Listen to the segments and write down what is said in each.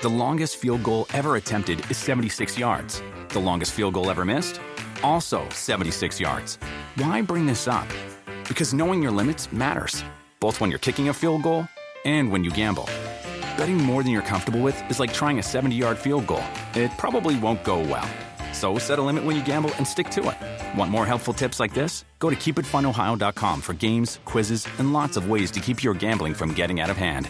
The longest field goal ever attempted is 76 yards. The longest field goal ever missed? Also 76 yards. Why bring this up? Because knowing your limits matters, both when you're kicking a field goal and when you gamble. Betting more than you're comfortable with is like trying a 70-yard field goal. It probably won't go well. So set a limit when you gamble and stick to it. Want more helpful tips like this? Go to keepitfunohio.com for games, quizzes, and lots of ways to keep your gambling from getting out of hand.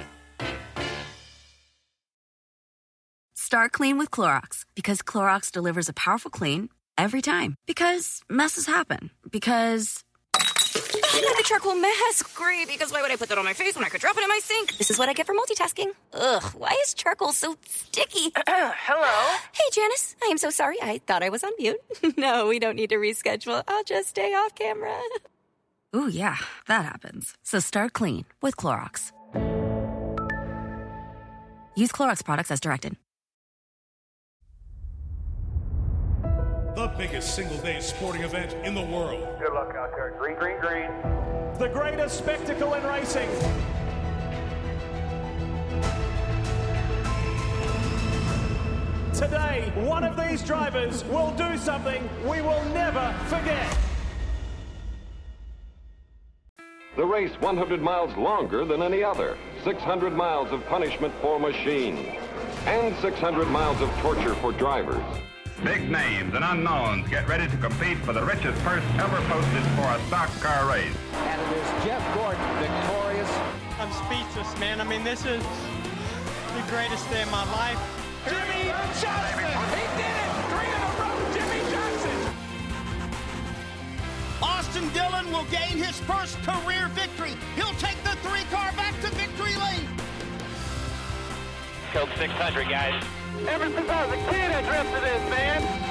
Start clean with Clorox, because Clorox delivers a powerful clean every time. Because messes happen. Because I got a charcoal mask. Great, because why would I put that on my face when I could drop it in my sink? This is what I get for multitasking. Ugh, why is charcoal so sticky? Hello? Hey, Janice. I am so sorry. I thought I was on mute. No, we don't need to reschedule. I'll just stay off camera. Ooh, yeah, that happens. So start clean with Clorox. Use Clorox products as directed. The biggest single-day sporting event in the world. Good luck out there. Green, green, green. The greatest spectacle in racing. Today, one of these drivers will do something we will never forget. The race 100 miles longer than any other. 600 miles of punishment for machines. And 600 miles of torture for drivers. Big names and unknowns get ready to compete for the richest purse ever posted for a stock car race. And it is Jeff Gordon victorious. I'm speechless, man. I mean, this is the greatest day of my life. Jimmy Johnson! He did it! 3 in a row, Jimmy Johnson! Austin Dillon will gain his first career victory. He'll take the 3-car back to victory lane. Coke 600, guys. Ever since I was a kid, I dreamt of this, man.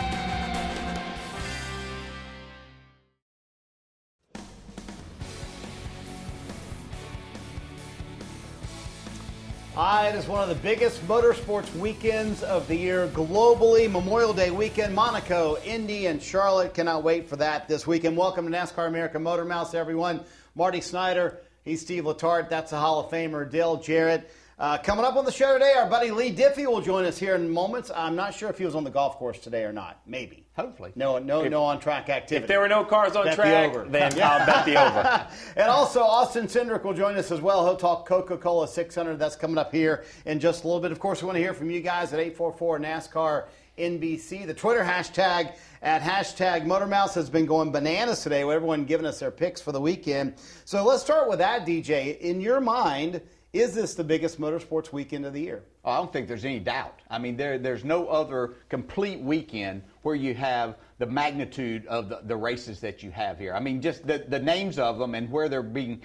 It is one of the biggest motorsports weekends of the year globally. Memorial Day weekend, Monaco, Indy, and Charlotte. Cannot wait for that this weekend. Welcome to NASCAR American Motor Mouse, everyone. Marty Snyder, he's Steve Letarte. That's a Hall of Famer, Dale Jarrett. Coming up on the show today, our buddy Lee Diffie will join us here in moments. I'm not sure if he was on the golf course today or not. Maybe. Hopefully. No on-track activity. If there were no cars on track, then I'll bet the over. And also, Austin Cindric will join us as well. He'll talk Coca-Cola 600. That's coming up here in just a little bit. Of course, we want to hear from you guys at 844 NASCAR NBC. The Twitter hashtag at hashtag MotorMouse has been going bananas today with everyone giving us their picks for the weekend. So let's start with that, DJ. In your mind, is this the biggest motorsports weekend of the year? I don't think there's any doubt. I mean, there's no other complete weekend where you have the magnitude of the races that you have here. I mean, just the names of them and where they're being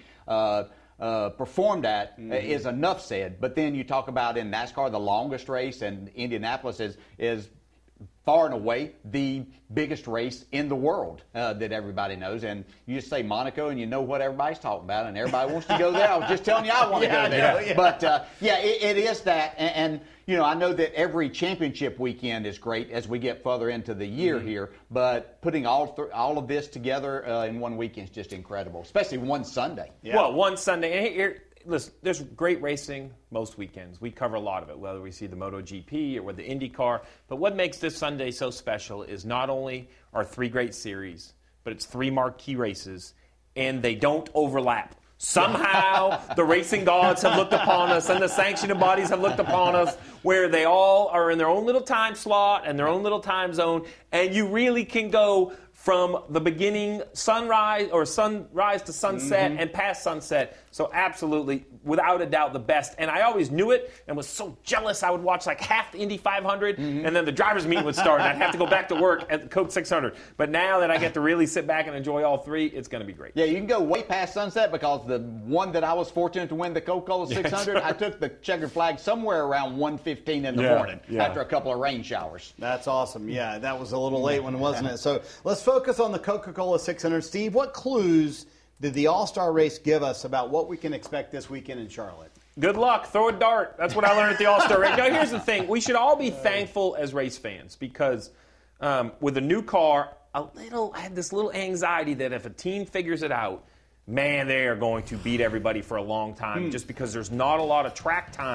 performed at is enough said. But then you talk about in NASCAR, the longest race, and Indianapolis is far and away the biggest race in the world that everybody knows. And you just say Monaco and you know what everybody's talking about, and everybody wants to go there. I was just telling you I want to go there. Yeah. But, it is that. And, you know, I know that every championship weekend is great as we get further into the year here, but putting all of this together in one weekend is just incredible, especially one Sunday. Yeah. Well, one Sunday. And here, listen, there's great racing most weekends. We cover a lot of it, whether we see the MotoGP or with the IndyCar. But what makes this Sunday so special is not only our 3 great series, but it's 3 marquee races, and they don't overlap. Somehow the racing gods have looked upon us and the sanctioning bodies have looked upon us where they all are in their own little time slot and their own little time zone, and you really can go from the beginning sunrise to sunset and past sunset. So absolutely, without a doubt, the best. And I always knew it and was so jealous I would watch like half the Indy 500 and then the driver's meeting would start and I'd have to go back to work at the Coke 600. But now that I get to really sit back and enjoy all 3, it's going to be great. Yeah, you can go way past sunset because the one that I was fortunate to win, the Coca-Cola 600, I took the checkered flag somewhere around 1:15 in the morning after a couple of rain showers. That's awesome. Yeah, that was a little late one, wasn't it? So let's focus on the Coca-Cola 600. Steve, what clues did the All-Star race give us about what we can expect this weekend in Charlotte? Good luck. Throw a dart. That's what I learned at the All-Star race. Now, here's the thing. We should all be thankful as race fans because with a new car, I had this little anxiety that if a team figures it out, man, they are going to beat everybody for a long time just because there's not a lot of track time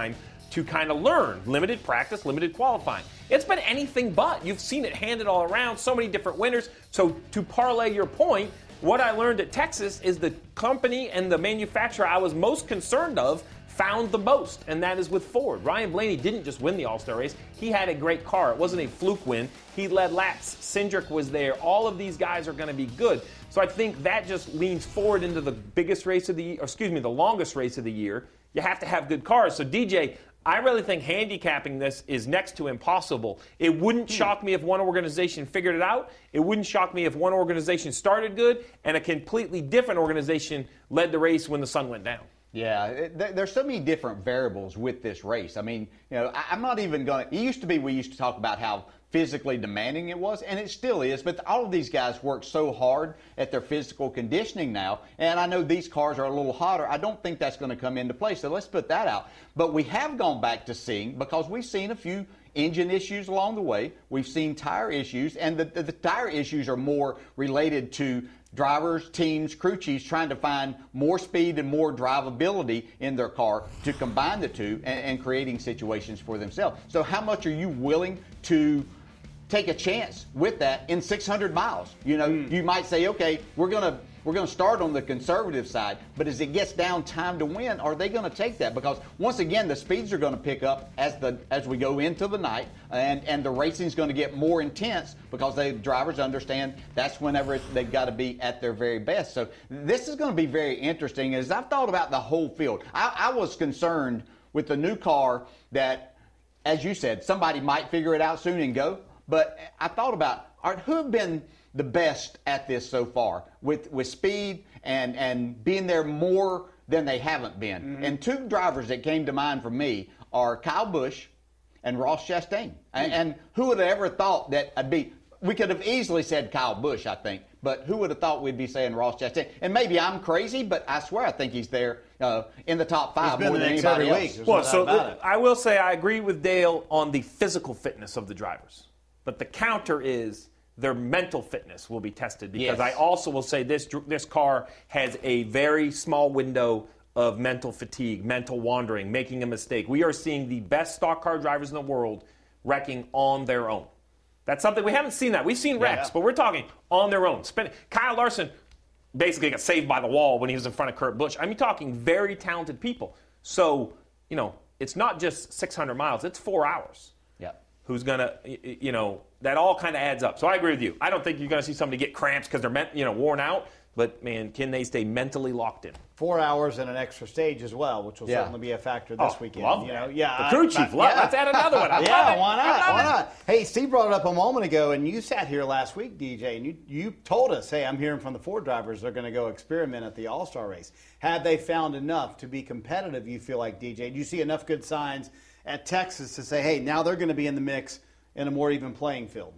to kind of learn. Limited practice, limited qualifying. It's been anything but. You've seen it handed all around, so many different winners. So to parlay your point, what I learned at Texas is the company and the manufacturer I was most concerned of found the most, and that is with Ford. Ryan Blaney didn't just win the All-Star race. He had a great car. It wasn't a fluke win. He led laps. Cindric was there. All of these guys are going to be good. So I think that just leans forward into the biggest race of the year, the longest race of the year. You have to have good cars. So DJ, I really think handicapping this is next to impossible. It wouldn't shock me if one organization figured it out. It wouldn't shock me if one organization started good and a completely different organization led the race when the sun went down. Yeah, there's so many different variables with this race. I mean, I'm not even going to – it used to be we used to talk about how physically demanding it was, and it still is, but all of these guys work so hard at their physical conditioning now, and I know these cars are a little hotter. I don't think that's going to come into play, so let's put that out. But we have gone back to seeing, because we've seen a few engine issues along the way. We've seen tire issues, and the tire issues are more related to drivers, teams, crew chiefs trying to find more speed and more drivability in their car to combine the two and creating situations for themselves. So how much are you willing to take a chance with that in 600 miles? You might say, okay, we're going to start on the conservative side, but as it gets down time to win, are they going to take that? Because once again, the speeds are going to pick up as we go into the night, and the racing is going to get more intense because the drivers understand that's whenever they've got to be at their very best. So this is going to be very interesting. As I've thought about the whole field, I was concerned with the new car that, as you said, somebody might figure it out soon and go. But I thought about who have been the best at this so far with speed and being there more than they haven't been. Mm-hmm. And two drivers that came to mind for me are Kyle Busch and Ross Chastain. Mm-hmm. And who would have ever thought that we could have easily said Kyle Busch, I think, but who would have thought we'd be saying Ross Chastain? And maybe I'm crazy, but I swear I think he's there in the top five more than anybody else. Well, so I will say I agree with Dale on the physical fitness of the drivers. But the counter is their mental fitness will be tested, because I also will say this car has a very small window of mental fatigue, mental wandering, making a mistake. We are seeing the best stock car drivers in the world wrecking on their own. That's something we haven't seen that. We've seen wrecks, but we're talking on their own. Kyle Larson basically got saved by the wall when he was in front of Kurt Busch. I mean, talking very talented people. So, it's not just 600 miles, it's 4 hours. Yeah. Who's going to, that all kind of adds up. So I agree with you. I don't think you're going to see somebody get cramps because they're worn out. But, man, can they stay mentally locked in? 4 hours and an extra stage as well, which will certainly be a factor this weekend. Love that. The crew chief. Let's add another one. Why not? Why not? Hey, Steve brought it up a moment ago, and you sat here last week, DJ, and you told us, hey, I'm hearing from the Ford drivers they're going to go experiment at the All-Star race. Have they found enough to be competitive, you feel like, DJ? Do you see enough good signs at Texas to say, hey, now they're going to be in the mix in a more even playing field?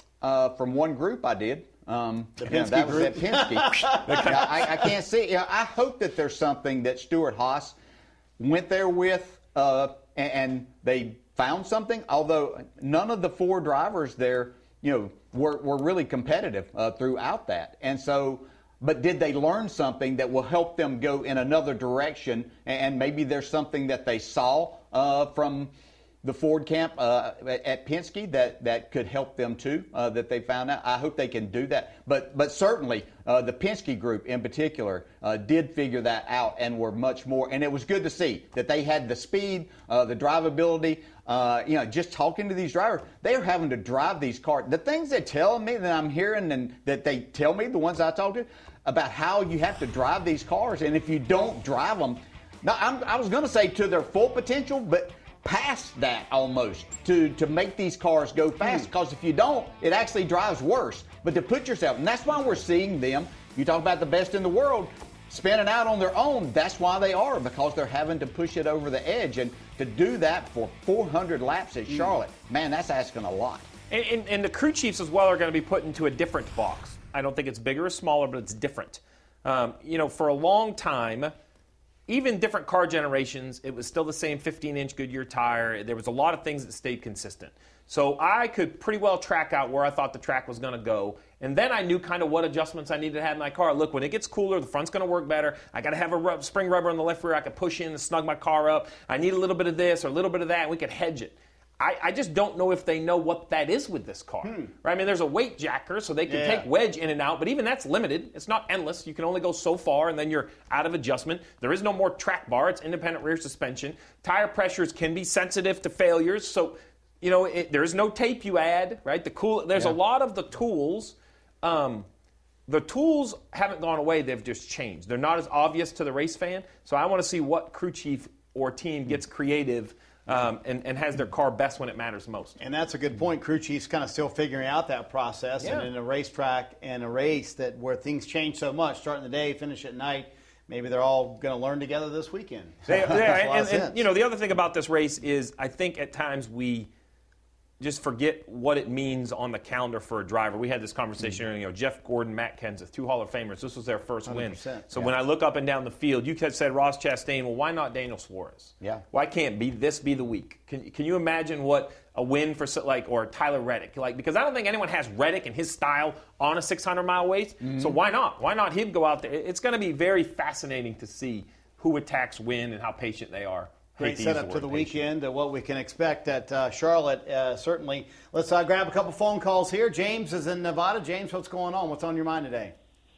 From one group, I did. The Penske group? At Penske. I can't see. I hope that there's something that Stewart-Haas went there with and they found something, although none of the four drivers there, were really competitive throughout that. And so, but did they learn something that will help them go in another direction? And maybe there's something that they saw from the Ford camp at Penske that could help them too, that they found out. I hope they can do that. But certainly the Penske group in particular did figure that out and were much more. And it was good to see that they had the speed, the drivability. Just talking to these drivers, they're having to drive these cars. The things they tell me that I'm hearing and that they tell me, the ones I talk to, about how you have to drive these cars. And if you don't drive them, now I was going to say to their full potential, but past that almost to make these cars go fast, because if you don't, it actually drives worse. But to put yourself, and that's why we're seeing them, you talk about the best in the world, spinning out on their own. That's why they are, because they're having to push it over the edge. And to do that for 400 laps at Charlotte, man, that's asking a lot. And the crew chiefs as well are going to be put into a different box. I don't think it's bigger or smaller, but it's different. For a long time, even different car generations, it was still the same 15-inch Goodyear tire. There was a lot of things that stayed consistent. So I could pretty well track out where I thought the track was going to go And then I knew kind of what adjustments I needed to have in my car. Look, when it gets cooler, the front's going to work better. I got to have a spring rubber on the left rear. I could push in and snug my car up. I need a little bit of this or a little bit of that, and we could hedge it. I just don't know if they know what that is with this car. Right? I mean, there's a weight jacker, so they can take wedge in and out, but even that's limited. It's not endless. You can only go so far, and then you're out of adjustment. There is no more track bar. It's independent rear suspension. Tire pressures can be sensitive to failures, so there is no tape you add. Right? There's a lot of the tools. The tools haven't gone away. They've just changed. They're not as obvious to the race fan, so I want to see what crew chief or team gets creative and has their car best when it matters most. And that's a good point. Crew chief's kind of still figuring out that process. And in a racetrack and a race where things change so much, starting the day, finish at night, maybe they're all going to learn together this weekend. And the other thing about this race is I think at times we just forget what it means on the calendar for a driver. We had this conversation earlier. Jeff Gordon, Matt Kenseth, 2 Hall of Famers. This was their first win. So when I look up and down the field, you said Ross Chastain. Well, why not Daniel Suarez? Yeah. Why can't this be the week? Can you imagine what a win for or Tyler Reddick? Because I don't think anyone has Reddick and his style on a 600-mile race. So why not? Why not him go out there? It's going to be very fascinating to see who attacks win and how patient they are. Great setup to the weekend, what we can expect at Charlotte, certainly. Let's grab a couple phone calls here. James is in Nevada. James, what's going on? What's on your mind today?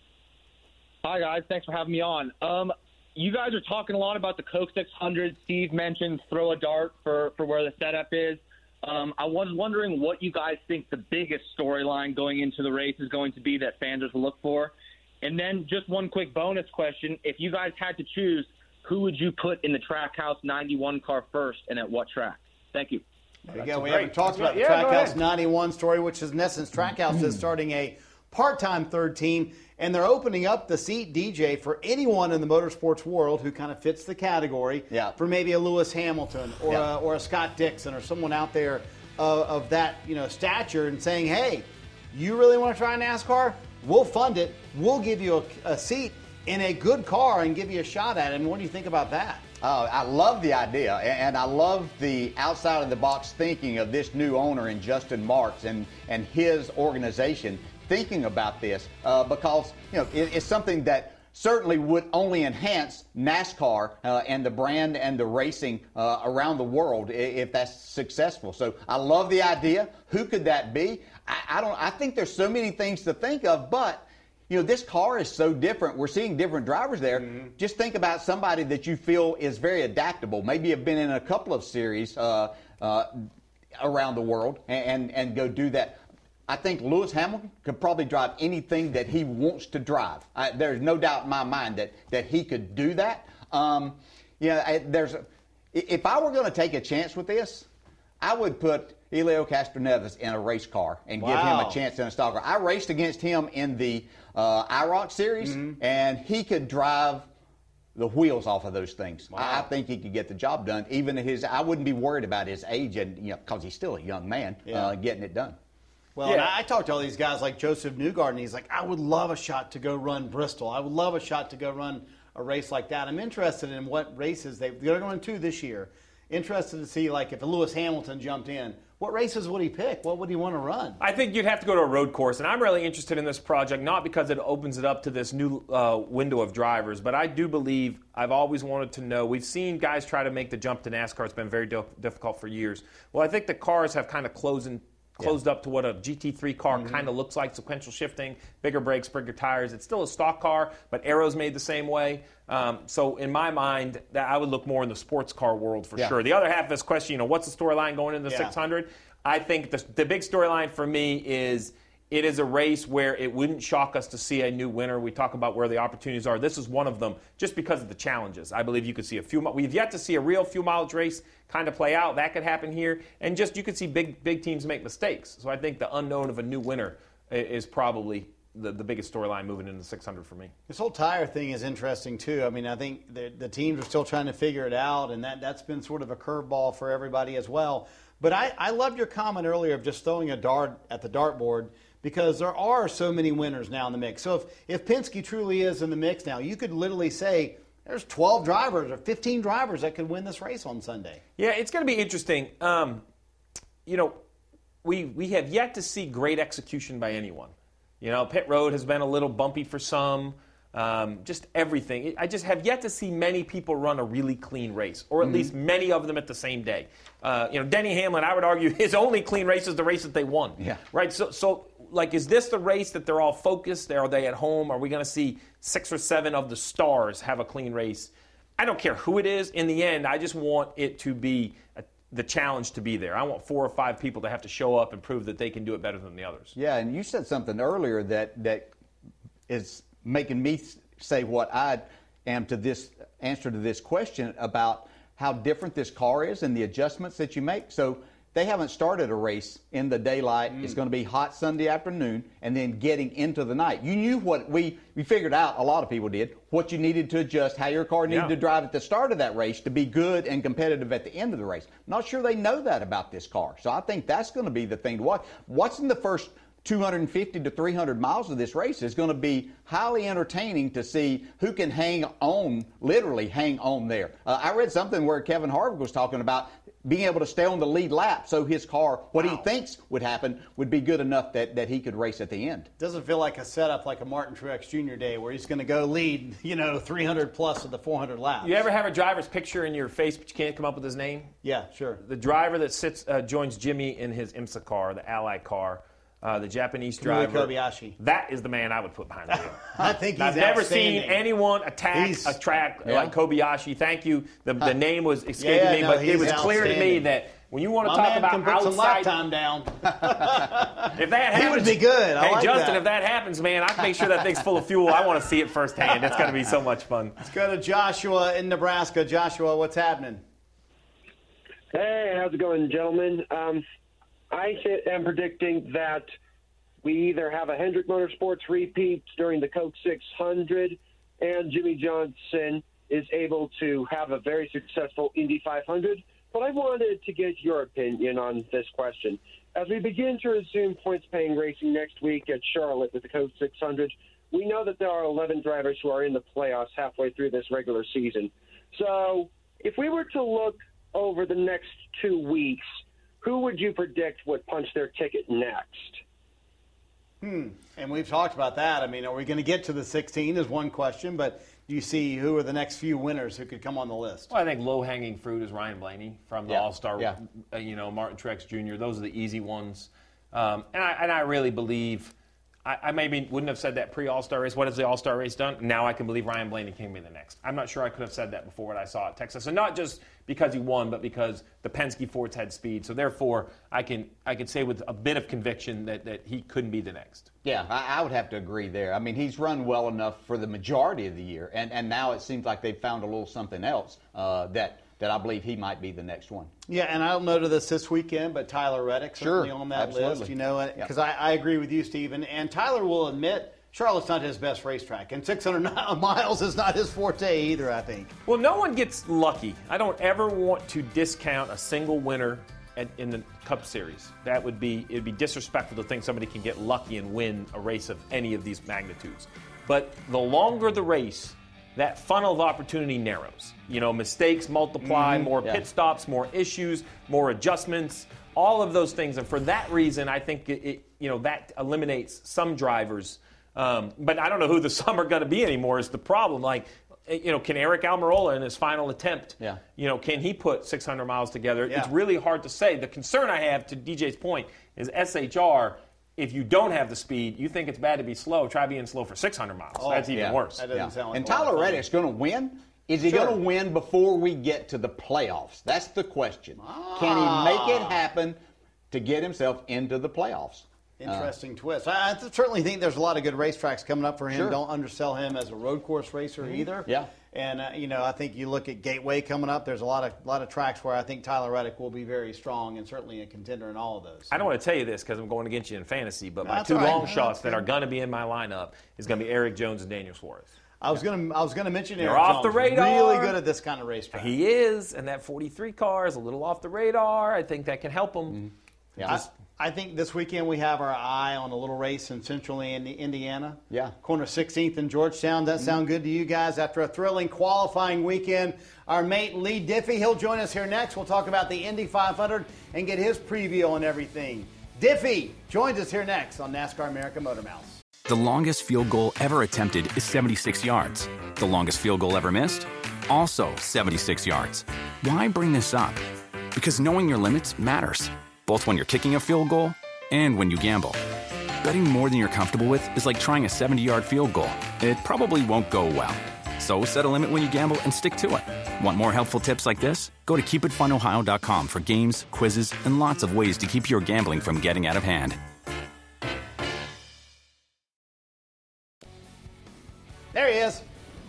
Hi, guys. Thanks for having me on. You guys are talking a lot about the Coke 600. Steve mentioned throw a dart for where the setup is. I was wondering what you guys think the biggest storyline going into the race is going to be that fans will look for. And then just one quick bonus question. If you guys had to choose, who would you put in the Trackhouse 91 car first, and at what track? Thank you. There you go. We haven't talked about the Trackhouse 91 story, which is, in essence, Trackhouse is starting a part-time third team, and they're opening up the seat, DJ, for anyone in the motorsports world who kind of fits the category for maybe a Lewis Hamilton or a Scott Dixon or someone out there of that stature, and saying, hey, you really want to try NASCAR? We'll fund it. We'll give you a seat in a good car and give you a shot at it. And what do you think about that? Oh, I love the idea, and I love the outside-of-the-box thinking of this new owner in Justin Marks and his organization thinking about this because it's something that certainly would only enhance NASCAR and the brand and the racing around the world if that's successful. So I love the idea. Who could that be? I think there's so many things to think of, but this car is so different. We're seeing different drivers there. Just think about somebody that you feel is very adaptable. Maybe have been in a couple of series around the world and go do that. I think Lewis Hamilton could probably drive anything that he wants to drive. There's no doubt in my mind that he could do that. If I were going to take a chance with this, I would put Helio Castroneves in a race car and give him a chance in a stock car. I raced against him in the IROC series, and he could drive the wheels off of those things. I think he could get the job done. Even I wouldn't be worried about his age, and because he's still a young man, getting it done. Well, and I talked to all these guys like Joseph Newgarden, and he's like, I would love a shot to go run Bristol. I would love a shot to go run a race like that. I'm interested in what races they're going to run 2 this year. Interested to see, like, if Lewis Hamilton jumped in, what races would he pick? What would he want to run? I think you'd have to go to a road course, and I'm really interested in this project, not because it opens it up to this new window of drivers, but I do believe I've always wanted to know. We've seen guys try to make the jump to NASCAR. It's been very difficult for years. Well, I think the cars have kind of closed up to what a GT3 car kind of looks like, sequential shifting, bigger brakes, bigger tires. It's still a stock car, but Aero's made the same way. So in my mind, that I would look more in the sports car world for sure. The other half of this question, what's the storyline going into the 600? I think the big storyline for me is it is a race where it wouldn't shock us to see a new winner. We talk about where the opportunities are. This is one of them just because of the challenges. I believe you could see we've yet to see a real few mileage race kind of play out. That could happen here. And just you could see big teams make mistakes. So I think the unknown of a new winner is probably the biggest storyline moving into the 600 for me. This whole tire thing is interesting, too. I mean, I think the teams are still trying to figure it out, and that's been sort of a curveball for everybody as well. But I loved your comment earlier of just throwing a dart at the dartboard because there are so many winners now in the mix. So if Penske truly is in the mix now, you could literally say there's 12 drivers or 15 drivers that could win this race on Sunday. Yeah, it's going to be interesting. We have yet to see great execution by anyone. Pit road has been a little bumpy for some. Just everything. I just have yet to see many people run a really clean race, or at least many of them at the same day. Denny Hamlin, I would argue, his only clean race is the race that they won. Yeah. Right? So, is this the race that they're all focused? Are they at home? Are we going to see 6 or 7 of the stars have a clean race? I don't care who it is. In the end, I just want it to be the challenge to be there. I want 4 or 5 people to have to show up and prove that they can do it better than the others. Yeah, and you said something earlier that is making me say what I am to this answer to this question about how different this car is and the adjustments that you make. So they haven't started a race in the daylight. It's going to be hot Sunday afternoon and then getting into the night. You knew what we figured out, a lot of people did, what you needed to adjust, how your car needed to drive at the start of that race to be good and competitive at the end of the race. Not sure they know that about this car. So I think that's going to be the thing to watch. Watching the first 250 to 300 miles of this race is going to be highly entertaining to see who can literally hang on there. I read something where Kevin Harvick was talking about being able to stay on the lead lap so his car, what he thinks would happen, would be good enough that he could race at the end. Doesn't feel like a setup like a Martin Truex Jr. day where he's going to go lead, 300 plus of the 400 laps. You ever have a driver's picture in your face but you can't come up with his name? Yeah, sure. The driver that joins Jimmy in his IMSA car, the Ally car, the Japanese driver. Kobayashi. That is the man I would put behind the wheel. I think he's I've never seen anyone attack a track like Kobayashi. Thank you. The name was escaping me, but it was clear to me that when you want to talk about put some lap time down. If that happens, he would be good. Hey, Justin, if that happens, man, I can make sure that thing's full of fuel. I want to see it firsthand. It's going to be so much fun. Let's go to Joshua in Nebraska. Joshua, what's happening? Hey, how's it going, gentlemen? I am predicting that we either have a Hendrick Motorsports repeat during the Coke 600 and Jimmy Johnson is able to have a very successful Indy 500. But I wanted to get your opinion on this question. As we begin to resume points-paying racing next week at Charlotte with the Coke 600, we know that there are 11 drivers who are in the playoffs halfway through this regular season. So if we were to look over the next 2 weeks, who would you predict would punch their ticket next? And we've talked about that. I mean, are we going to get to the 16 is one question, but do you see who are the next few winners who could come on the list? Well, I think low-hanging fruit is Ryan Blaney from the All-Star, Martin Truex Jr. Those are the easy ones. And I really believe I maybe wouldn't have said that pre-All-Star race. What has the All-Star race done? Now I can believe Ryan Blaney can be the next. I'm not sure I could have said that before what I saw at Texas. And not just because he won, but because the Penske Fords had speed. So therefore, I can say with a bit of conviction that he couldn't be the next. Yeah, I would have to agree there. I mean, he's run well enough for the majority of the year. And now it seems like they've found a little something else that I believe he might be the next one. Yeah, and I don't know to this weekend, but Tyler Reddick certainly on that list, because I agree with you, Stephen. And Tyler will admit Charlotte's not his best racetrack, and 600 miles is not his forte either, I think. Well, no one gets lucky. I don't ever want to discount a single winner in the Cup Series. It'd be disrespectful to think somebody can get lucky and win a race of any of these magnitudes. But the longer the race, that funnel of opportunity narrows. Mistakes multiply, more pit stops, more issues, more adjustments, all of those things. And for that reason, I think that eliminates some drivers. But I don't know who some are going to be anymore is the problem. Can Eric Almirola in his final attempt, can he put 600 miles together? Yeah. It's really hard to say. The concern I have, to DJ's point, is SHR. If you don't have the speed, you think it's bad to be slow, try being slow for 600 miles. That's even worse. That doesn't sound like and Tyler Reddick's going to win. Is he going to win before we get to the playoffs? That's the question. Can he make it happen to get himself into the playoffs? Interesting twist. I certainly think there's a lot of good racetracks coming up for him. Sure. Don't undersell him as a road course racer either. Yeah. And I think you look at Gateway coming up. There's a lot of tracks where I think Tyler Reddick will be very strong and certainly a contender in all of those. I don't want to tell you this because I'm going against you in fantasy, but my two long shots that are going to be in my lineup is going to be Eric Jones and Daniel Suarez. I was going to mention They're Eric off Jones. The radar. Really good at this kind of racetrack. He is, and that 43 car is a little off the radar. I think that can help him. Yeah. I think this weekend we have our eye on a little race in central Indiana. Yeah. Corner 16th in Georgetown. Does that sound good to you guys? After a thrilling qualifying weekend, our mate Lee Diffie, he'll join us here next. We'll talk about the Indy 500 and get his preview on everything. Diffie joins us here next on NASCAR America Motor Mouth. The longest field goal ever attempted is 76 yards. The longest field goal ever missed? Also 76 yards. Why bring this up? Because knowing your limits matters, both when you're kicking a field goal and when you gamble. Betting more than you're comfortable with is like trying a 70-yard field goal. It probably won't go well. So set a limit when you gamble and stick to it. Want more helpful tips like this? Go to keepitfunohio.com for games, quizzes, and lots of ways to keep your gambling from getting out of hand. There he is.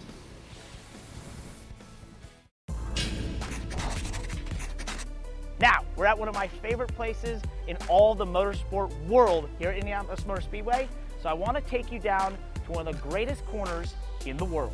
Now, we're at one of my favorite places in all the motorsport world here at Indianapolis Motor Speedway. So I want to take you down to one of the greatest corners in the world.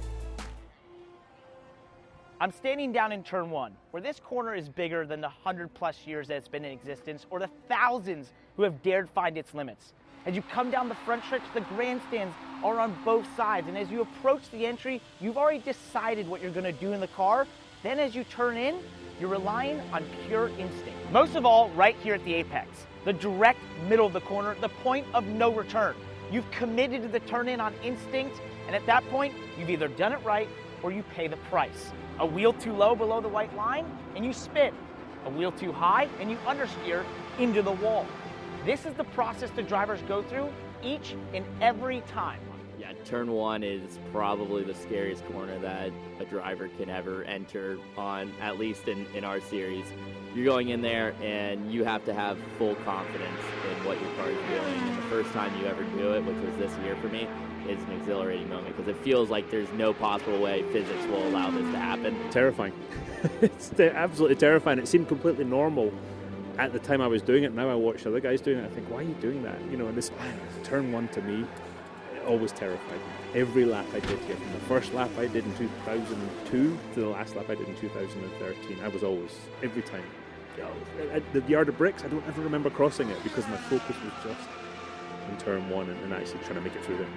I'm standing down in Turn 1, where this corner is bigger than the 100-plus years that it's been in existence, or the thousands who have dared find its limits. As you come down the front stretch, the grandstands are on both sides, and as you approach the entry, you've already decided what you're going to do in the car. Then as you turn in, you're relying on pure instinct. Most of all, right here at the apex, the direct middle of the corner, the point of no return. You've committed to the turn-in on instinct, and at that point, you've either done it right or you pay the price. A wheel too low below the white line, and you spin. A wheel too high, and you understeer into the wall. This is the process the drivers go through each and every time. Yeah, Turn 1 is probably the scariest corner that a driver can ever enter on, at least in our series. You're going in there and you have to have full confidence in what your car is doing. And the first time you ever do it, which was this year for me, is an exhilarating moment because it feels like there's no possible way physics will allow this to happen. Terrifying. It's absolutely terrifying. It seemed completely normal at the time I was doing it. Now I watch other guys doing it. I think, why are you doing that? You know, and this Turn 1 to me, it always terrified me. Every lap I did here, from the first lap I did in 2002 to the last lap I did in 2013, I was always, every time, at the yard of bricks, I don't ever remember crossing it because my focus was just in Turn 1 and actually trying to make it through there.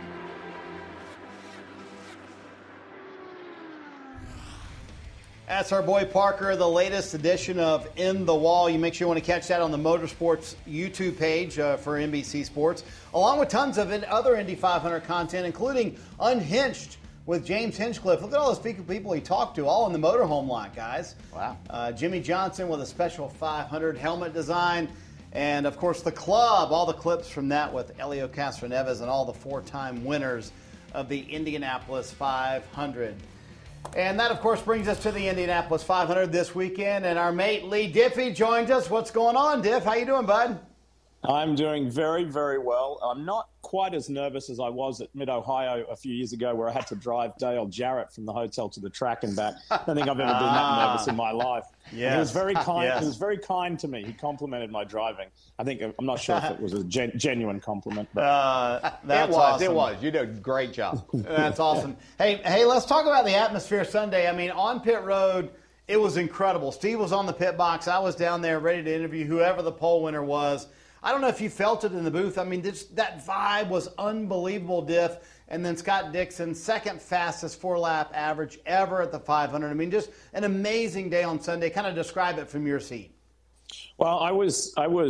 That's our boy Parker, the latest edition of In the Wall. You make sure you want to catch that on the Motorsports YouTube page for NBC Sports, along with tons of other Indy 500 content, including Unhinged with James Hinchcliffe. Look at all those people he talked to, all in the motorhome line, guys. Wow. Jimmy Johnson with a special 500 helmet design. And, of course, the club, all the clips from that with Elio Castroneves and all the four-time winners of the Indianapolis 500. And that, of course, brings us to the Indianapolis 500 this weekend. And our mate Lee Diffie joins us. What's going on, Diff? How you doing, bud? I'm doing very, very well. I'm not quite as nervous as I was at Mid-Ohio a few years ago where I had to drive Dale Jarrett from the hotel to the track and back. I don't think I've ever been that nervous in my life. Yes. He was very kind. Yes. He was very kind to me. He complimented my driving. I'm not sure if it was a genuine compliment. But That's It awesome. was. You did a great job. That's awesome. Hey, let's talk about the atmosphere Sunday. I mean, on pit road, it was incredible. Steve was on the pit box. I was down there ready to interview whoever the pole winner was. I don't know if you felt it in the booth. I mean, that vibe was unbelievable, Diff. And then Scott Dixon, second fastest four-lap average ever at the 500. I mean, just an amazing day on Sunday. Kind of describe it from your seat. Well, I was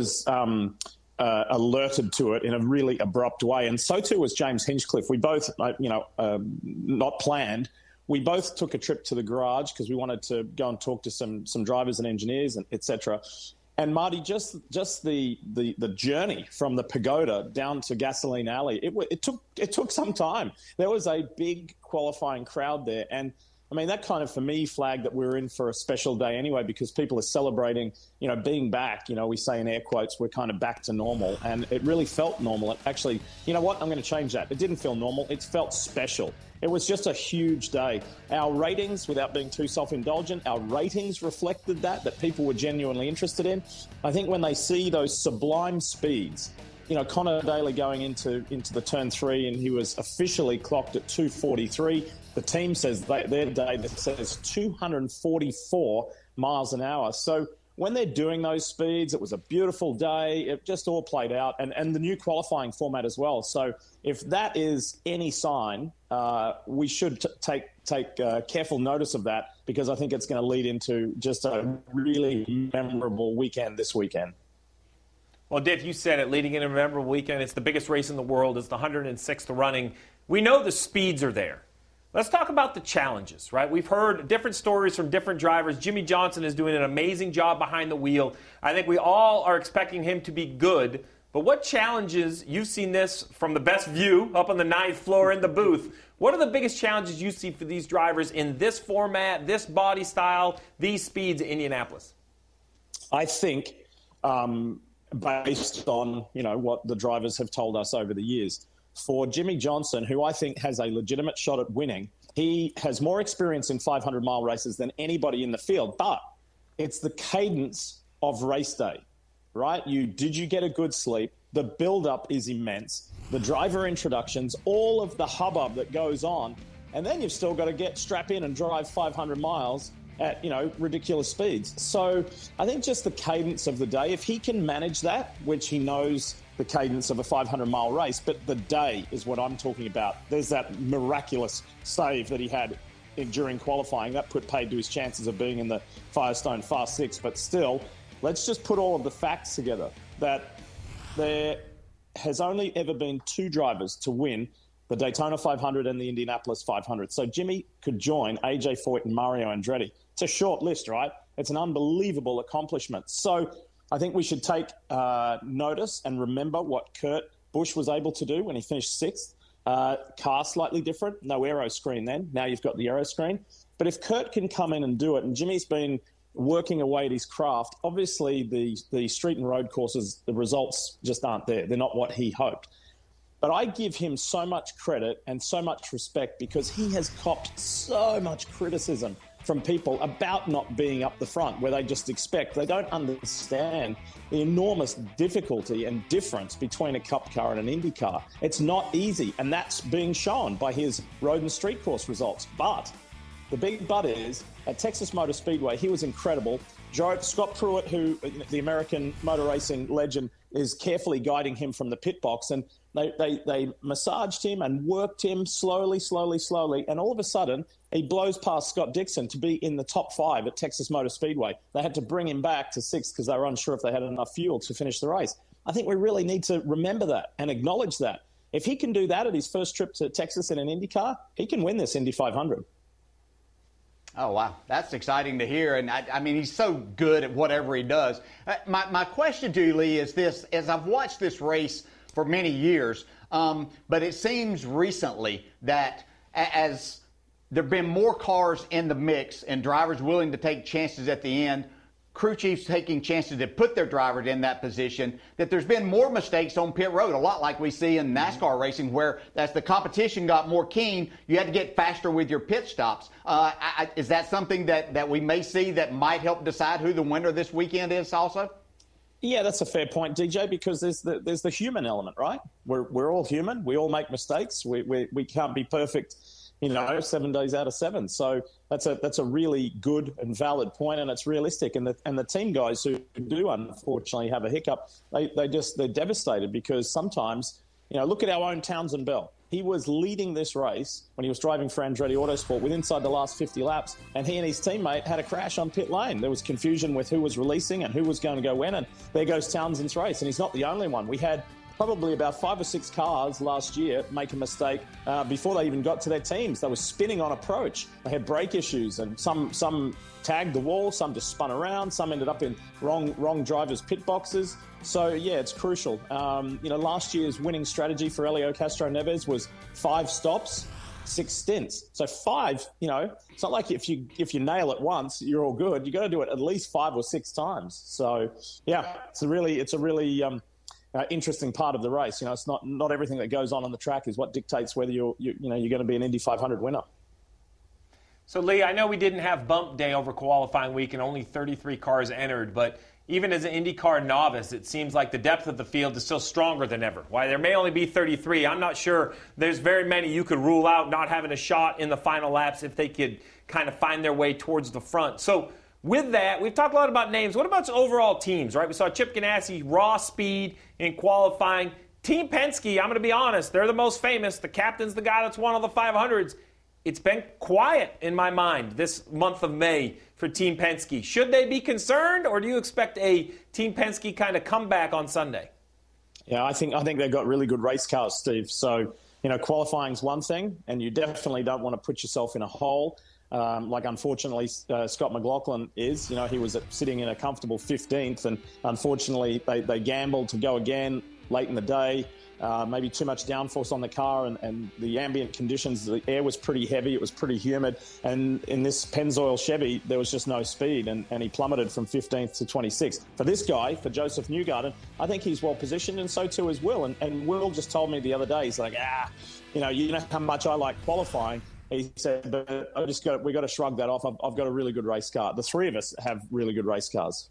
alerted to it in a really abrupt way, and so too was James Hinchcliffe. We both, not planned, we both took a trip to the garage because we wanted to go and talk to some drivers and engineers, and et cetera. And Marty, just the journey from the Pagoda down to Gasoline Alley, it took some time. There was a big qualifying crowd there, and I mean that kind of for me flagged that we were in for a special day anyway because people are celebrating, being back. We say in air quotes we're kind of back to normal, and it really felt normal. It actually, you know what? I'm going to change that. It didn't feel normal. It felt special. It was just a huge day. Our ratings, without being too self-indulgent, our ratings reflected that people were genuinely interested in. I think when they see those sublime speeds, Connor Daly going into the turn 3 and he was officially clocked at 243. The team says their data says 244 miles an hour. So when they're doing those speeds, it was a beautiful day. It just all played out, and the new qualifying format as well. So if that is any sign, we should take careful notice of that because I think it's going to lead into just a really memorable weekend this weekend. Well, Dave, you said it, leading into a memorable weekend. It's the biggest race in the world. It's the 106th running. We know the speeds are there. Let's talk about the challenges, right? We've heard different stories from different drivers. Jimmie Johnson is doing an amazing job behind the wheel. I think we all are expecting him to be good. But what challenges, you've seen this from the best view up on the 9th floor in the booth, what are the biggest challenges you see for these drivers in this format, this body style, these speeds in Indianapolis? I think based on, what the drivers have told us over the years, for Jimmie Johnson, who I think has a legitimate shot at winning, he has more experience in 500-mile races than anybody in the field. But it's the cadence of race day, right? Did you get a good sleep? The build-up is immense. The driver introductions, all of the hubbub that goes on, and then you've still got to strap in and drive 500 miles at, ridiculous speeds. So I think just the cadence of the day, if he can manage that, which he knows the cadence of a 500-mile race, but the day is what I'm talking about. There's that miraculous save that he had during qualifying. That put paid to his chances of being in the Firestone Fast Six. But still, let's just put all of the facts together, that there has only ever been 2 drivers to win the Daytona 500 and the Indianapolis 500. So Jimmy could join AJ Foyt and Mario Andretti. It's a short list, right? It's an unbelievable accomplishment. So I think we should take notice and remember what Kurt Busch was able to do when he finished 6th. Car slightly different, no aero screen then. Now you've got the aero screen. But if Kurt can come in and do it, and Jimmy's been working away at his craft, obviously the street and road courses, the results just aren't there. They're not what he hoped. But I give him so much credit and so much respect because he has copped so much criticism from people about not being up the front, where they just expect, they don't understand the enormous difficulty and difference between a Cup car and an Indy car. It's not easy, and that's being shown by his road and street course results. But the big but is, at Texas Motor Speedway, he was incredible. Scott Pruitt, who, the American motor racing legend, is carefully guiding him from the pit box, and they massaged him and worked him slowly, and all of a sudden, he blows past Scott Dixon to be in the top 5 at Texas Motor Speedway. They had to bring him back to 6th because they were unsure if they had enough fuel to finish the race. I think we really need to remember that and acknowledge that. If he can do that at his first trip to Texas in an Indy car, he can win this Indy 500. Oh, wow. That's exciting to hear. And, I mean, he's so good at whatever he does. My question to you, Lee, is this. As I've watched this race for many years, but it seems recently that as there have been more cars in the mix and drivers willing to take chances at the end, crew chiefs taking chances to put their drivers in that position, that there's been more mistakes on pit road, a lot like we see in NASCAR racing, where as the competition got more keen, you had to get faster with your pit stops. Is that something that we may see that might help decide who the winner this weekend is also? Yeah, that's a fair point, DJ, because there's the human element, right? We're all human. We all make mistakes. We can't be perfect, 7 days out of 7. So that's a really good and valid point, and it's realistic. And the team guys who do unfortunately have a hiccup, they're devastated because sometimes, look at our own Townsend Bell. He was leading this race when he was driving for Andretti Autosport with inside the last 50 laps, and he and his teammate had a crash on pit lane. There was confusion with who was releasing and who was going to go when, and there goes Townsend's race. And he's not the only one. We had probably about 5 or 6 cars last year make a mistake before they even got to their teams. They were spinning on approach. They had brake issues, and some tagged the wall, some just spun around, some ended up in wrong drivers' pit boxes. So, yeah, it's crucial. Last year's winning strategy for Helio Castroneves was 5 stops, 6 stints. So 5, it's not like if you nail it once, you're all good. You got to do it at least 5 or 6 times. So, yeah, it's a really interesting part of the race. It's not everything that goes on the track is what dictates whether you're going to be an Indy 500 winner. So, Lee, I know we didn't have bump day over qualifying week and only 33 cars entered, but even as an IndyCar novice, it seems like the depth of the field is still stronger than ever. While there may only be 33, I'm not sure there's very many you could rule out not having a shot in the final laps if they could kind of find their way towards the front. So with that, we've talked a lot about names. What about overall teams, right? We saw Chip Ganassi, raw speed in qualifying. Team Penske, I'm going to be honest, they're the most famous. The captain's the guy that's won all the 500s. It's been quiet in my mind this month of May for Team Penske. Should they be concerned, or do you expect a Team Penske kind of comeback on Sunday? Yeah, I think they've got really good race cars, Steve. So, qualifying's one thing, and you definitely don't want to put yourself in a hole. Like, unfortunately, Scott McLaughlin is. He was sitting in a comfortable 15th, and unfortunately, they gambled to go again late in the day. Maybe too much downforce on the car, and the ambient conditions, the air was pretty heavy, it was pretty humid, and in this Pennzoil Chevy, there was just no speed, and he plummeted from 15th to 26th. For this guy, for Joseph Newgarden, I think he's well positioned, and so too is Will. And Will just told me the other day, he's like, you know how much I like qualifying. He said, but we got to shrug that off. I've got a really good race car. The three of us have really good race cars.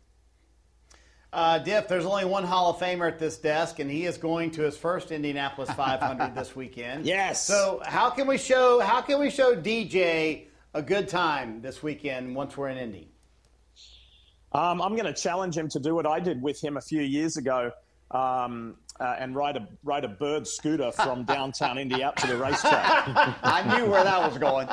Diff, there's only one Hall of Famer at this desk, and he is going to his first Indianapolis 500 this weekend. Yes. So how can we show DJ a good time this weekend once we're in Indy? I'm going to challenge him to do what I did with him a few years ago, and ride a bird scooter from downtown Indy out to the racetrack. I knew where that was going.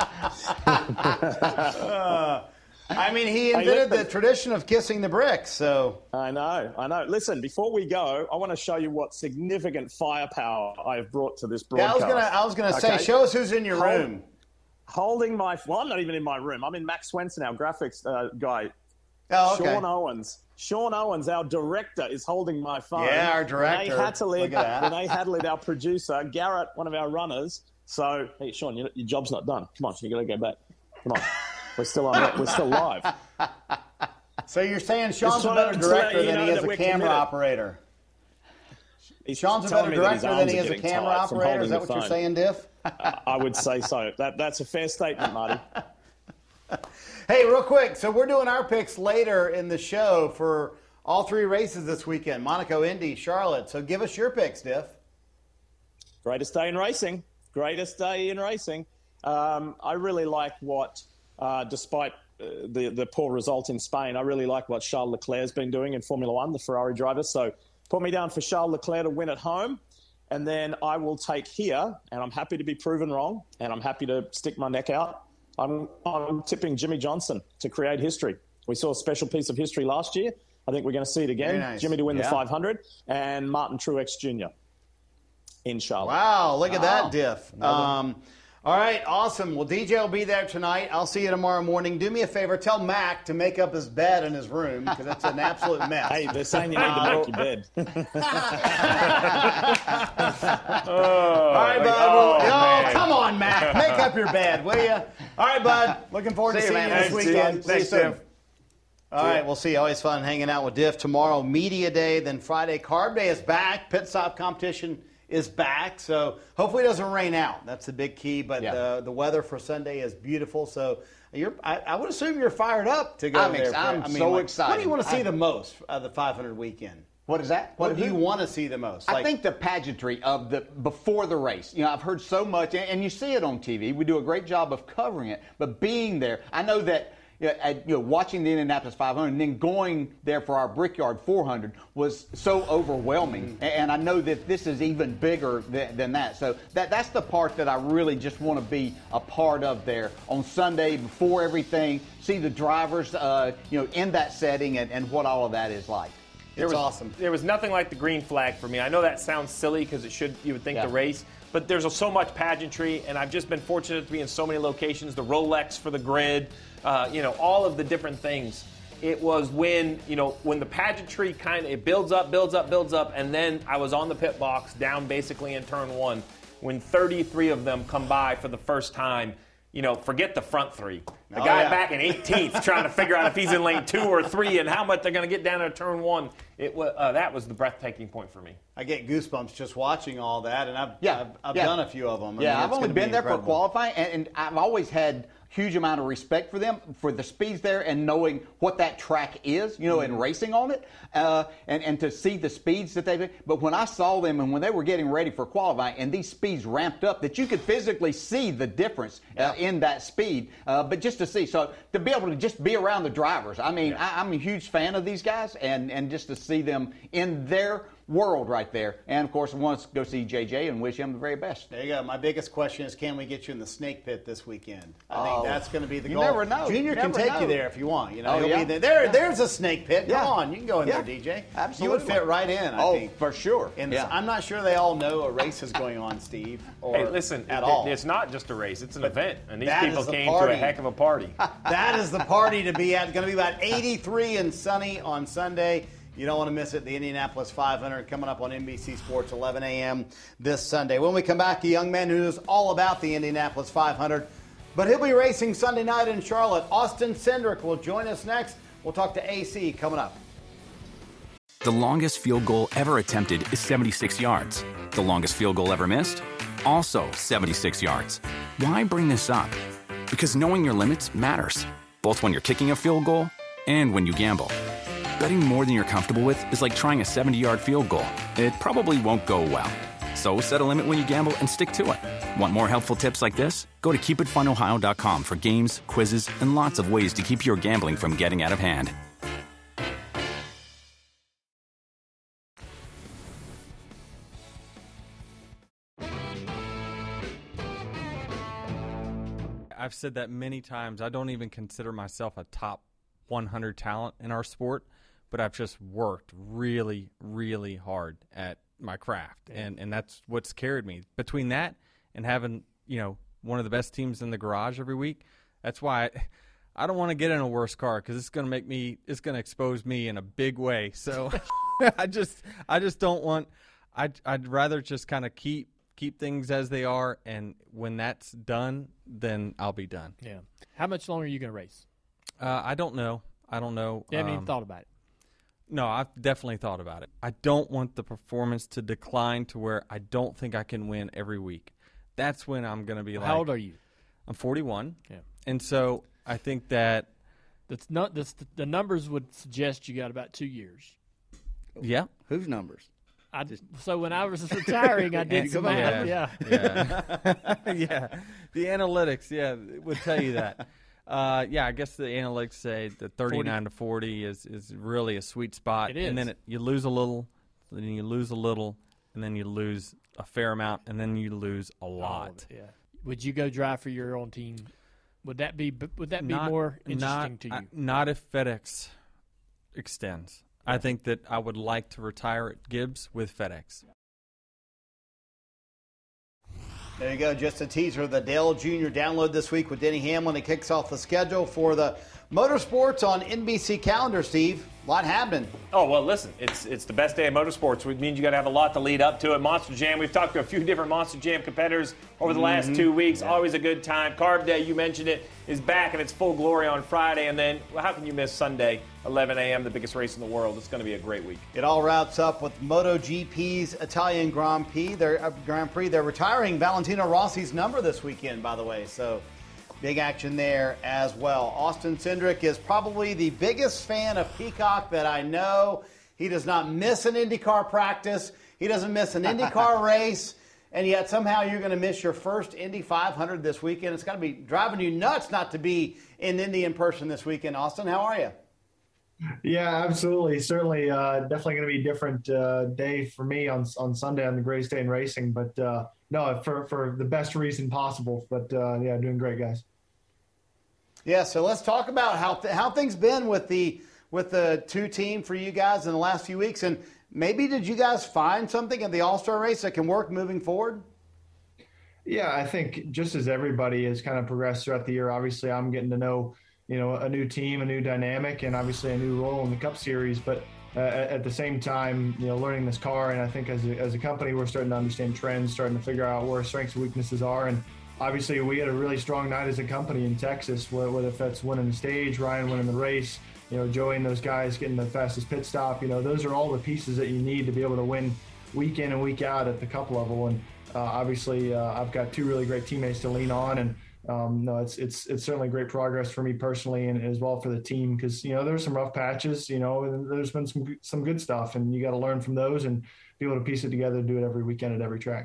He invented the tradition of kissing the bricks, so... I know. Listen, before we go, I want to show you what significant firepower I have brought to this broadcast. Yeah, I was gonna say, show us who's in your room. I'm not even in my room. I'm in Max Swenson, our graphics guy. Oh, okay. Sean Owens, our director, is holding my phone. Yeah, our director. Renee Hadley, our producer. Garrett, one of our runners. So, hey, Sean, your job's not done. Come on, you got to go back. Come on. We're still live. So you're saying Sean's a better director than he is a camera operator? Sean's a better director than he is a camera operator? Is that what you're saying, Diff? I would say so. That's a fair statement, Marty. Hey, real quick. So we're doing our picks later in the show for all three races this weekend: Monaco, Indy, Charlotte. So give us your picks, Diff. Greatest day in racing. I really like what... despite the poor result in Spain, I really like what Charles Leclerc's been doing in Formula One, the Ferrari driver. So put me down for Charles Leclerc to win at home, and then I will take here, and I'm happy to be proven wrong, and I'm happy to stick my neck out. I'm tipping Jimmy Johnson to create history. We saw a special piece of history last year. I think we're going to see it again. Nice. Jimmy to win the 500, and Martin Truex Jr. in Charlotte. Wow, look at that, Diff. All right, awesome. Well, DJ will be there tonight. I'll see you tomorrow morning. Do me a favor. Tell Mac to make up his bed in his room because it's an absolute mess. Hey, they're saying you need to make your bed. All right, bud. Come on, Mac. Make up your bed, will you? All right, bud. Looking forward to seeing you this weekend. Thanks, Diff. All right, we'll see. Always fun hanging out with Diff. Tomorrow, Media Day. Then Friday, Carb Day is back. Pit stop competition is back, so hopefully it doesn't rain out. That's the big key, but the weather for Sunday is beautiful, so I would assume you're fired up to go there. I'm so excited. What do you want to see the most of the 500 weekend? What is that? What do you want to see the most? I think the pageantry of before the race. I've heard so much, and you see it on TV. We do a great job of covering it, but being there, I know that watching the Indianapolis 500 and then going there for our Brickyard 400 was so overwhelming. And I know that this is even bigger than that. So that's the part that I really just want to be a part of there on Sunday before everything, see the drivers, in that setting and what all of that is like. It's awesome. There was nothing like the green flag for me. I know that sounds silly because you would think the race, but there's so much pageantry, and I've just been fortunate to be in so many locations. The Rolex for the grid, all of the different things. It was when the pageantry it builds up, and then I was on the pit box down basically in turn one when 33 of them come by for the first time. Forget the front three. The guy back in 18th trying to figure out if he's in lane 2 or 3 and how much they're going to get down to turn one. That was the breathtaking point for me. I get goosebumps just watching all that, and I've done a few of them. I've only been there for qualifying, and I've always had huge amount of respect for them, for the speeds there and knowing what that track is, and racing on it, and to see the speeds that they've. But when I saw them and when they were getting ready for qualifying and these speeds ramped up, that you could physically see the difference in that speed. But just to see, so to be able to just be around the drivers, I'm a huge fan of these guys, and just to see them in their world right there. And, of course, I want to go see JJ and wish him the very best. There you go. My biggest question is, can we get you in the snake pit this weekend? I think that's going to be the goal. You never know. Junior can take you there if you want. You know, he'll be there. There's a snake pit. Come on, you can go in there, DJ. Absolutely. You would fit right in, I think. For sure. And I'm not sure they all know a race is going on, Steve. Or hey, listen, at all. It's not just a race; it's an event, and these that people is the came party. to a heck of a party. That is the party to be at. Going to be about 83 and sunny on Sunday. You don't want to miss it. The Indianapolis 500 coming up on NBC Sports 11 a.m. this Sunday. When we come back, a young man who knows all about the Indianapolis 500, but he'll be racing Sunday night in Charlotte. Austin Cindric will join us next. We'll talk to AC coming up. The longest field goal ever attempted is 76 yards. The longest field goal ever missed? Also 76 yards. Why bring this up? Because knowing your limits matters, both when you're kicking a field goal and when you gamble. Betting more than you're comfortable with is like trying a 70-yard field goal. It probably won't go well. So set a limit when you gamble and stick to it. Want more helpful tips like this? Go to keepitfunohio.com for games, quizzes, and lots of ways to keep your gambling from getting out of hand. I've said that many times. I don't even consider myself a top 100 talent in our sport, but I've just worked really, really hard at my craft, and that's what's carried me. Between that and having, one of the best teams in the garage every week, that's why I don't want to get in a worse car because it's going to expose me in a big way. So I just don't want. I'd rather just kind of keep things as they are, and when that's done, then I'll be done. Yeah. How much longer are you going to race? I don't know. You haven't even thought about it? No, I've definitely thought about it. I don't want the performance to decline to where I don't think I can win every week. That's when I'm going to be How old are you? I'm 41. Yeah. And so I think that the numbers would suggest you got about 2 years. Yeah. Whose numbers? So when I was retiring, I did some math. Yeah. Yeah. The analytics, would tell you that. I guess the analytics say that 39 to 40 is really a sweet spot. It is. And then you lose a little, then you lose a little, and then you lose a fair amount, and then you lose a lot. Yeah. Would you go drive for your own team? Would that be more interesting to you? Not if FedEx extends. I think that I would like to retire at Gibbs with FedEx. There you go, just a teaser of the Dale Jr. download this week with Denny Hamlin. It kicks off the schedule for the motorsports on NBC calendar, Steve. A lot happening. Oh, well, listen, it's the best day of motorsports, which means you got to have a lot to lead up to it. Monster Jam, we've talked to a few different Monster Jam competitors over the last 2 weeks. Yeah. Always a good time. Carb Day, you mentioned it, is back in its full glory on Friday. And then, how can you miss Sunday, 11 a.m., the biggest race in the world? It's going to be a great week. It all wraps up with MotoGP's Italian Grand Prix. They're retiring Valentino Rossi's number this weekend, by the way. So big action there as well. Austin Cindric is probably the biggest fan of Peacock that I know. He does not miss an IndyCar practice. He doesn't miss an IndyCar race. And yet somehow you're going to miss your first Indy 500 this weekend. It's got to be driving you nuts not to be in Indy in person this weekend. Austin, how are you? Yeah, absolutely. Certainly, definitely going to be a different day for me on Sunday on the greatest day in racing. But no, for the best reason possible. But doing great, guys. Yeah, so let's talk about how things been with the two team for you guys in the last few weeks, and maybe did you guys find something in the All-Star race that can work moving forward? Yeah, I think just as everybody has kind of progressed throughout the year, obviously I'm getting to know a new team, a new dynamic, and obviously a new role in the Cup Series. But at the same time, learning this car, and I think as a company we're starting to understand trends, starting to figure out where our strengths and weaknesses are, and obviously, we had a really strong night as a company in Texas, whether that's winning the stage, Ryan winning the race, Joey and those guys getting the fastest pit stop. Those are all the pieces that you need to be able to win week in and week out at the Cup level. And obviously, I've got two really great teammates to lean on. And it's certainly great progress for me personally and as well for the team because, there's some rough patches, and there's been some good stuff. And you got to learn from those and be able to piece it together and do it every weekend at every track.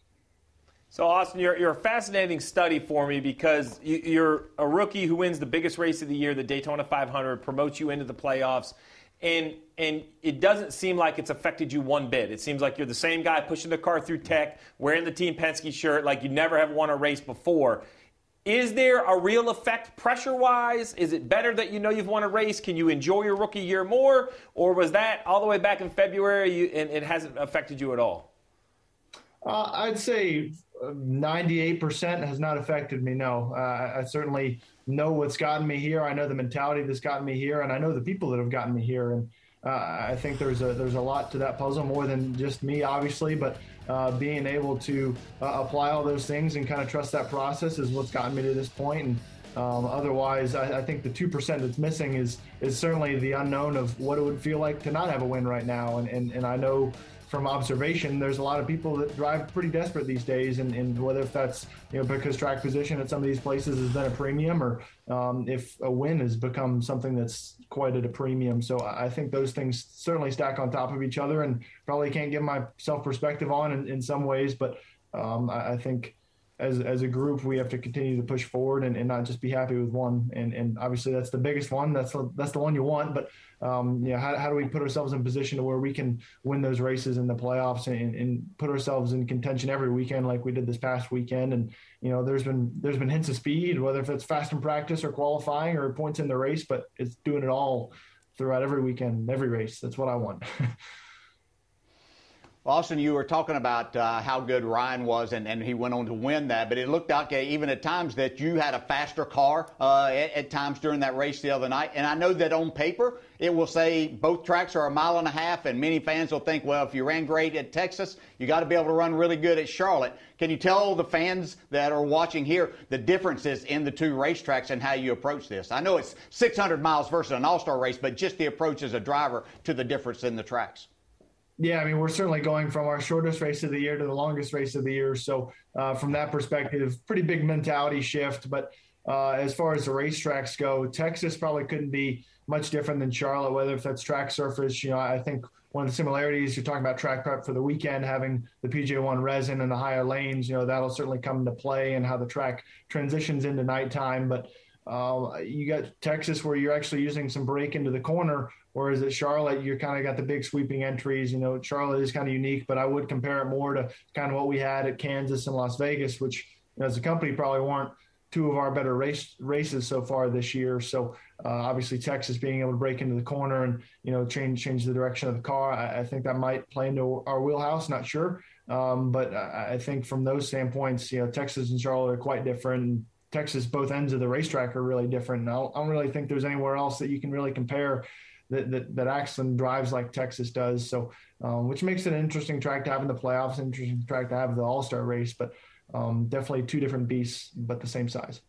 So, Austin, you're a fascinating study for me because you're a rookie who wins the biggest race of the year, the Daytona 500, promotes you into the playoffs, and it doesn't seem like it's affected you one bit. It seems like you're the same guy pushing the car through Tech, wearing the Team Penske shirt like you never have won a race before. Is there a real effect pressure-wise? Is it better that you know you've won a race? Can you enjoy your rookie year more? Or was that all the way back in February and it hasn't affected you at all? I'd say 98% has not affected me, no. I certainly know what's gotten me here. I know the mentality that's gotten me here, and I know the people that have gotten me here. And I think there's a lot to that puzzle, more than just me, obviously, but being able to apply all those things and kind of trust that process is what's gotten me to this point. And otherwise, I think the 2% that's missing is certainly the unknown of what it would feel like to not have a win right now. And I know from observation, there's a lot of people that drive pretty desperate these days, and whether if that's because track position at some of these places has been a premium, or if a win has become something that's quite at a premium. So I think those things certainly stack on top of each other, and probably can't give myself perspective on in some ways, but I think as a group we have to continue to push forward and not just be happy with one, and obviously that's the biggest one, that's the one you want, but how do we put ourselves in position to where we can win those races in the playoffs and put ourselves in contention every weekend like we did this past weekend. And there's been hints of speed, whether if it's fast in practice or qualifying or points in the race, but it's doing it all throughout every weekend, every race. That's what I want. Austin, you were talking about how good Ryan was, and he went on to win that, but it looked like even at times that you had a faster car at times during that race the other night. And I know that on paper it will say both tracks are 1.5 miles, and many fans will think, well, if you ran great at Texas, you got to be able to run really good at Charlotte. Can you tell the fans that are watching here the differences in the two racetracks and how you approach this? I know it's 600 miles versus an all-star race, but just the approach as a driver to the difference in the tracks. Yeah, I mean, we're certainly going from our shortest race of the year to the longest race of the year. So from that perspective, pretty big mentality shift. But as far as the racetracks go, Texas probably couldn't be much different than Charlotte, whether if that's track surface. I think one of the similarities, you're talking about track prep for the weekend, having the PJ1 resin and the higher lanes, that'll certainly come into play, and how the track transitions into nighttime. But you got Texas where you're actually using some brake into the corner, whereas at Charlotte, you kind of got the big sweeping entries. Charlotte is kind of unique, but I would compare it more to kind of what we had at Kansas and Las Vegas, which as a company probably weren't two of our better races so far this year. So obviously Texas being able to break into the corner and, change the direction of the car, I think that might play into our wheelhouse, not sure. But I think from those standpoints, Texas and Charlotte are quite different. And Texas, both ends of the racetrack are really different. And I don't really think there's anywhere else that you can really compare that Axland drives like Texas does. So, which makes it an interesting track to have in the playoffs, an interesting track to have the All-Star race, but definitely two different beasts, but the same size.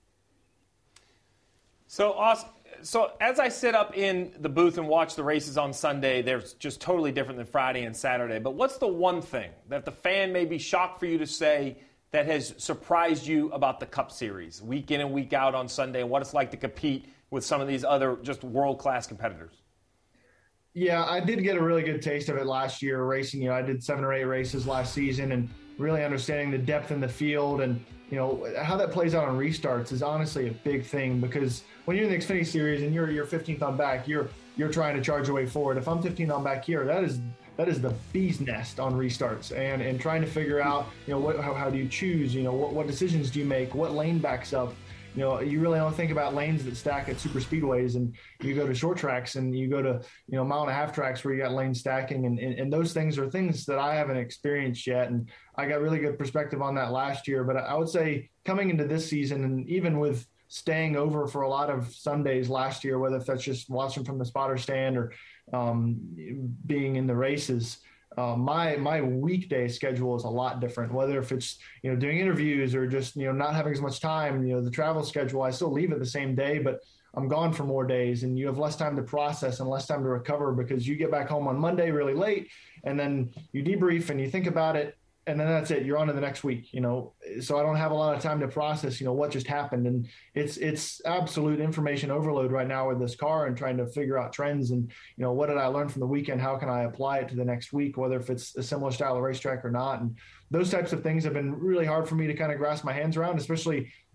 So as I sit up in the booth and watch the races on Sunday, they're just totally different than Friday and Saturday. But what's the one thing that the fan may be shocked for you to say that has surprised you about the Cup Series, week in and week out on Sunday, and what it's like to compete with some of these other just world-class competitors? Yeah, I did get a really good taste of it last year racing. I did 7 or 8 races last season, and really understanding the depth in the field and, how that plays out on restarts is honestly a big thing, because when you're in the Xfinity Series and you're 15th on back, you're trying to charge your way forward. If I'm 15th on back here, that is the bee's nest on restarts, and trying to figure out, how do you choose, what decisions do you make, what lane backs up. You really don't think about lanes that stack at super speedways, and you go to short tracks and you go to, 1.5 mile tracks where you got lane stacking, and those things are things that I haven't experienced yet. And I got really good perspective on that last year, but I would say coming into this season, and even with staying over for a lot of Sundays last year, whether that's just watching from the spotter stand or being in the races, my weekday schedule is a lot different, whether if it's, doing interviews or just, not having as much time, the travel schedule, I still leave it the same day, but I'm gone for more days, and you have less time to process and less time to recover, because you get back home on Monday really late, and then you debrief and you think about it, and then that's it. You're on to the next week, so I don't have a lot of time to process, what just happened. And it's absolute information overload right now with this car, and trying to figure out trends and, what did I learn from the weekend? How can I apply it to the next week, whether if it's a similar style of racetrack or not? And those types of things have been really hard for me to kind of grasp my hands around, especially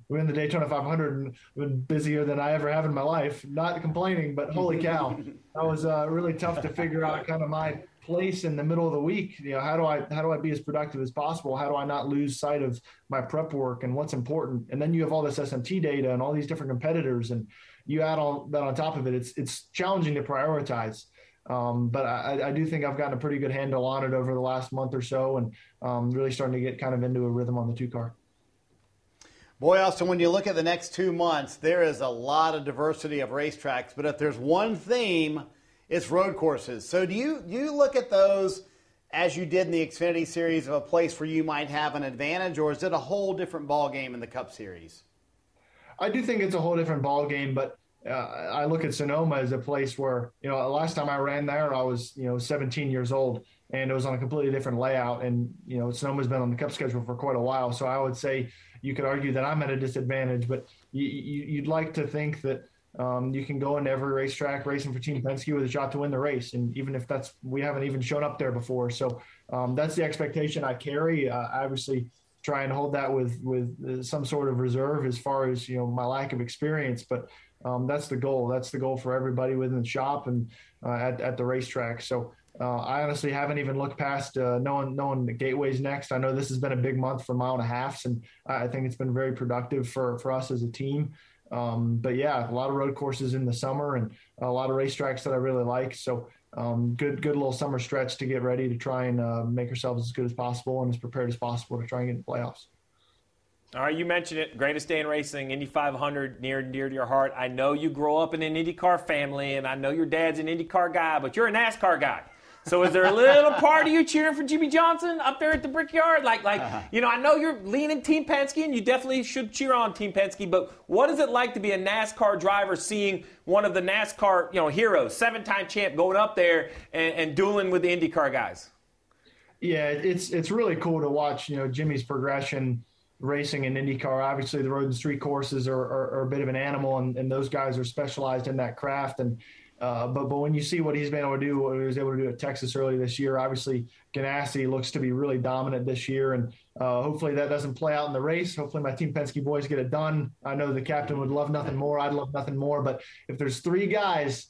win the Daytona 500 and been busier than I ever have in my life. Not complaining, but holy cow, that was really tough to figure out kind of my place in the middle of the week. How do I be as productive as possible? How do I not lose sight of my prep work and what's important? And then you have all this SMT data and all these different competitors, and you add all that on top of it. It's challenging to prioritize. But I do think I've gotten a pretty good handle on it over the last month or so, and really starting to get kind of into a rhythm on the 2-car. Boy, Austin, when you look at the next 2 months, there is a lot of diversity of racetracks. But if there's one theme, it's road courses. So do you look at those as you did in the Xfinity Series of a place where you might have an advantage, or is it a whole different ball game in the Cup Series? I do think it's a whole different ball game, but I look at Sonoma as a place where, last time I ran there, I was, 17 years old, and it was on a completely different layout. And, Sonoma's been on the Cup schedule for quite a while. So I would say you could argue that I'm at a disadvantage, but you'd like to think that you can go into every racetrack racing for Team Penske with a shot to win the race. And even if we haven't even shown up there before. So that's the expectation I carry. Obviously try and hold that with some sort of reserve as far as, my lack of experience, but that's the goal. That's the goal for everybody within the shop and at the racetrack. So I honestly haven't even looked past knowing the Gateway's next. I know this has been a big month for mile and a halves, and I think it's been very productive for us as a team. But yeah, a lot of road courses in the summer and a lot of racetracks that I really like. So good little summer stretch to get ready to try and make ourselves as good as possible and as prepared as possible to try and get in the playoffs. All right, you mentioned it. Greatest day in racing, Indy 500, near and dear to your heart. I know you grow up in an IndyCar family, and I know your dad's an IndyCar guy, but you're a NASCAR guy. So is there a little part of you cheering for Jimmy Johnson up there at the Brickyard? I know you're leaning Team Penske, and you definitely should cheer on Team Penske, but what is it like to be a NASCAR driver seeing one of the NASCAR heroes, 7-time champ, going up there and dueling with the IndyCar guys? Yeah, it's really cool to watch, Jimmy's progression racing in IndyCar. Obviously, the Road and Street courses are a bit of an animal, and those guys are specialized in that craft. And but when you see what he's been able to do, what he was able to do at Texas early this year, obviously Ganassi looks to be really dominant this year, and hopefully that doesn't play out in the race. Hopefully my Team Penske boys get it done. I know the captain would love nothing more. I'd love nothing more. But if there's three guys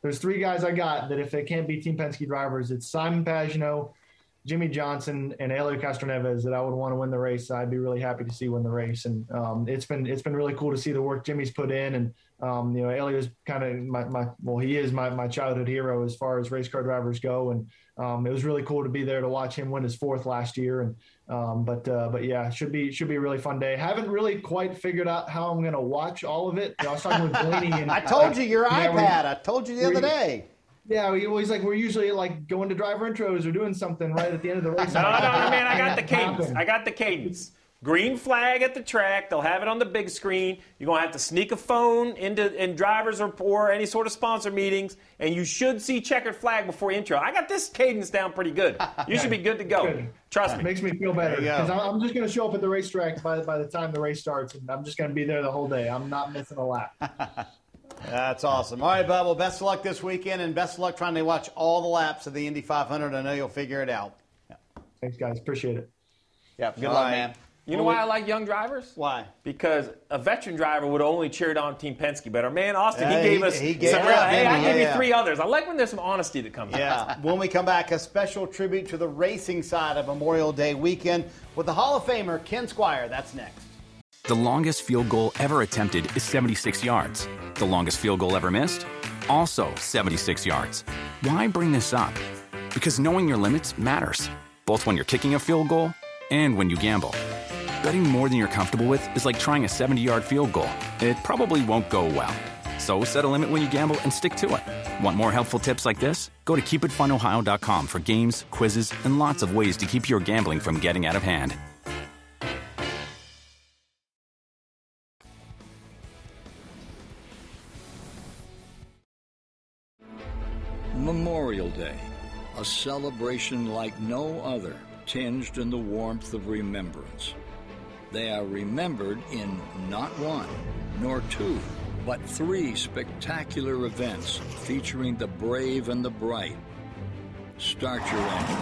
I got that if they can't be Team Penske drivers, it's Simon Pagenaud, Jimmy Johnson, and Helio Castroneves that I would want to win the race. I'd be really happy to see win the race. And it's been really cool to see the work Jimmy's put in. And, Helio's kind of he is my childhood hero as far as race car drivers go. And it was really cool to be there to watch him win his 4th last year. And but yeah, should be a really fun day. Haven't really quite figured out how I'm going to watch all of it. I was talking with Blaney. And I told you your iPad. I told you the other day. Yeah, he's like, we're usually like going to driver intros or doing something right at the end of the race. No, man, I got the cadence. Green flag at the track. They'll have it on the big screen. You're going to have to sneak a phone in drivers or any sort of sponsor meetings, and you should see checkered flag before intro. I got this cadence down pretty good. You should be good to go. Good. Trust me. Makes me feel better because I'm just going to show up at the racetrack by the time the race starts, and I'm just going to be there the whole day. I'm not missing a lap. That's awesome. All right, Bub, well, best of luck this weekend, and best of luck trying to watch all the laps of the Indy 500. I know you'll figure it out. Yeah. Thanks, guys. Appreciate it. Yeah, good luck, man. You know why I like young drivers? Why? Because a veteran driver would have only cheered on Team Penske, but our man Austin, he gave us I gave you 3 others. I like when there's some honesty that comes out. Yeah. When we come back, a special tribute to the racing side of Memorial Day weekend with the Hall of Famer Ken Squire. That's next. The longest field goal ever attempted is 76 yards. The longest field goal ever missed? Also 76 yards. Why bring this up? Because knowing your limits matters, both when you're kicking a field goal and when you gamble. Betting more than you're comfortable with is like trying a 70-yard field goal. It probably won't go well. So set a limit when you gamble and stick to it. Want more helpful tips like this? Go to keepitfunohio.com for games, quizzes, and lots of ways to keep your gambling from getting out of hand. Memorial Day, a celebration like no other, tinged in the warmth of remembrance. They are remembered in not 1, nor 2, but 3 spectacular events featuring the brave and the bright. Start your engines,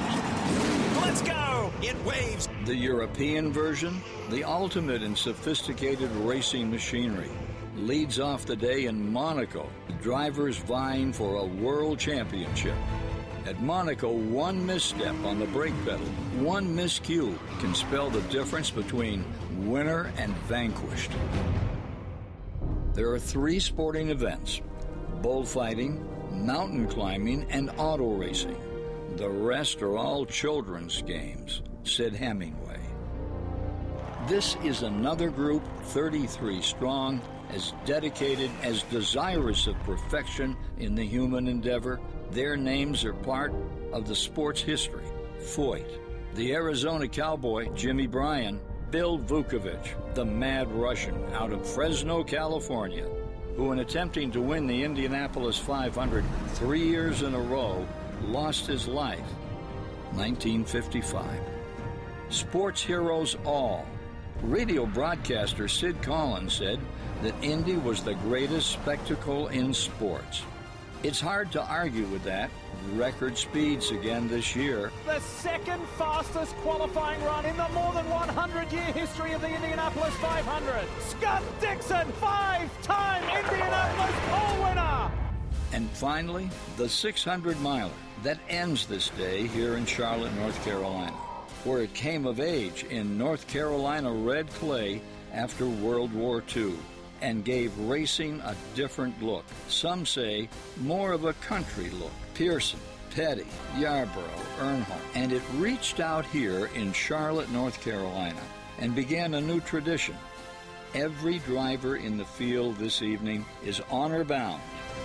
Let's go! It waves. The European version, the ultimate in sophisticated racing machinery, leads off the day in Monaco, drivers vying for a world championship. At Monaco, one misstep on the brake pedal, one miscue can spell the difference between winner and vanquished. There are 3 sporting events: bullfighting, mountain climbing, and auto racing. The rest are all children's games, said Hemingway. This is another group, 33 strong, as dedicated, as desirous of perfection in the human endeavor. Their names are part of the sport's history. Foyt, the Arizona cowboy Jimmy Bryan, Bill Vukovich, the mad Russian out of Fresno, California, who in attempting to win the Indianapolis 500 3 years in a row, lost his life. 1955. Sports heroes all. Radio broadcaster Sid Collins said that Indy was the greatest spectacle in sports. It's hard to argue with that. Record speeds again this year. The second fastest qualifying run in the more than 100-year history of the Indianapolis 500. Scott Dixon, 5-time Indianapolis pole winner. And finally, the 600-miler that ends this day here in Charlotte, North Carolina, where it came of age in North Carolina red clay after World War II and gave racing a different look. Some say more of a country look. Pearson, Petty, Yarborough, Earnhardt. And it reached out here in Charlotte, North Carolina and began a new tradition. Every driver in the field this evening is honor-bound.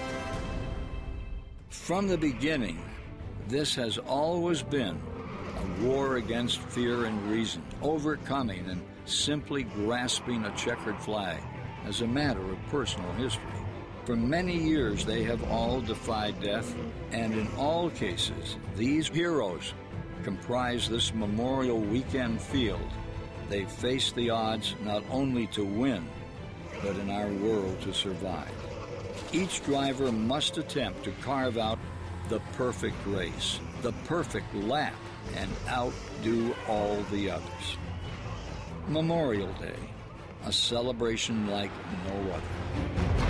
From the beginning, this has always been a war against fear and reason, overcoming and simply grasping a checkered flag as a matter of personal history. For many years, they have all defied death, and in all cases, these heroes comprise this Memorial Weekend field. They face the odds not only to win, but in our world to survive. Each driver must attempt to carve out the perfect race, the perfect lap, and outdo all the others. Memorial Day, a celebration like no other.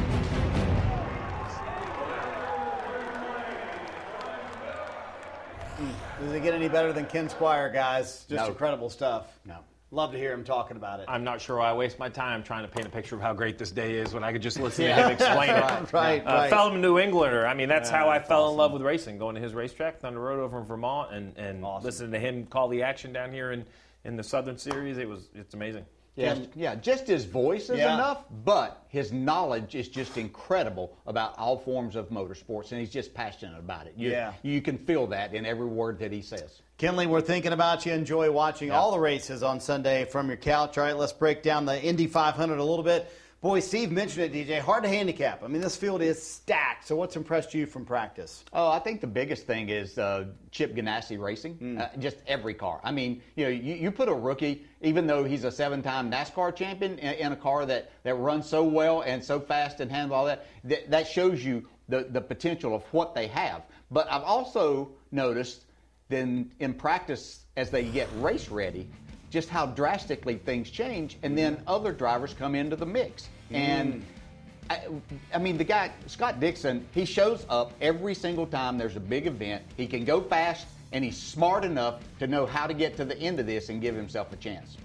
Does it get any better than Ken Squire, guys? Just No. incredible stuff. No. Love to hear him talking about it. I'm not sure why I waste my time trying to paint a picture of how great this day is when I could just listen to him explain it. Right. Fellow New Englander. I mean, that's how I fell in love awesome. with racing, going to his racetrack, Thunder Road over in Vermont, and Awesome. listening to him call the action down here in the Southern Series. It's amazing. Yeah, just his voice is enough, but his knowledge is just incredible about all forms of motorsports, and he's just passionate about it. You can feel that in every word that he says. Kenley, we're thinking about you. Enjoy watching all the races on Sunday from your couch. All right, let's break down the Indy 500 a little bit. Boy, Steve mentioned it, DJ. Hard to handicap. I mean, this field is stacked. So what's impressed you from practice? Oh, I think the biggest thing is Chip Ganassi Racing. Just every car. I mean, you put a rookie, even though he's a 7-time NASCAR champion, in a car that runs so well and so fast and handles all that, that shows you the potential of what they have. But I've also noticed then in practice as they get race ready, just how drastically things change, and then other drivers come into the mix. And I mean, the guy, Scott Dixon, he shows up every single time there's a big event. He can go fast, and he's smart enough to know how to get to the end of this and give himself a chance.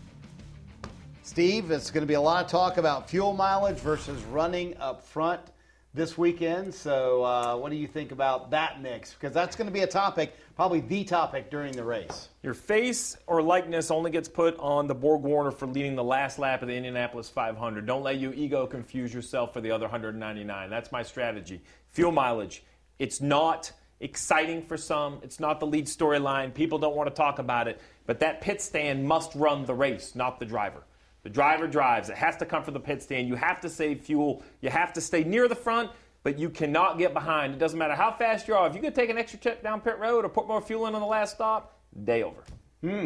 Steve, it's going to be a lot of talk about fuel mileage versus running up front this weekend. So what do you think about that mix? Because that's going to be a topic, probably the topic during the race. Your face or likeness only gets put on the Borg Warner for leading the last lap of the Indianapolis 500. Don't let your ego confuse yourself for the other 199. That's my strategy. Fuel mileage. It's not exciting for some. It's not the lead storyline. People don't want to talk about it. But that pit stand must run the race, not the driver. The driver drives. It has to come from the pit stand. You have to save fuel. You have to stay near the front, but you cannot get behind. It doesn't matter how fast you are. If you could take an extra trip down pit road or put more fuel in on the last stop, day over.